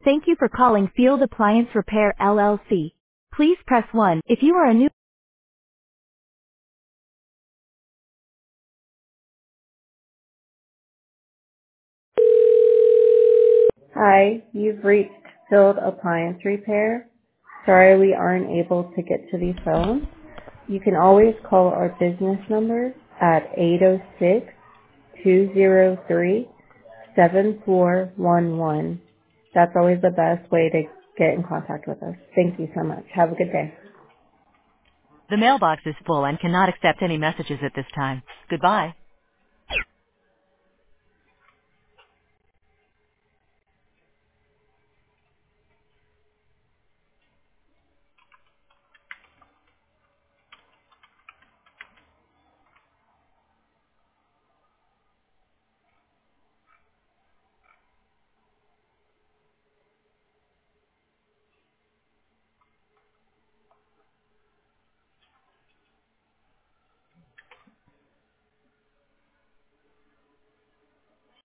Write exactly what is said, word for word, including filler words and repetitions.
Thank you for calling Field Appliance Repair L L C. Please press one if you are a new. Hi, you've reached Field Appliance Repair. Sorry we aren't able to get to the phone. You can always call our business number at eight oh six, two oh three, seven four one one. That's always the best way to get in contact with us. Thank you so much. Have a good day. The mailbox is full and cannot accept any messages at this time. Goodbye.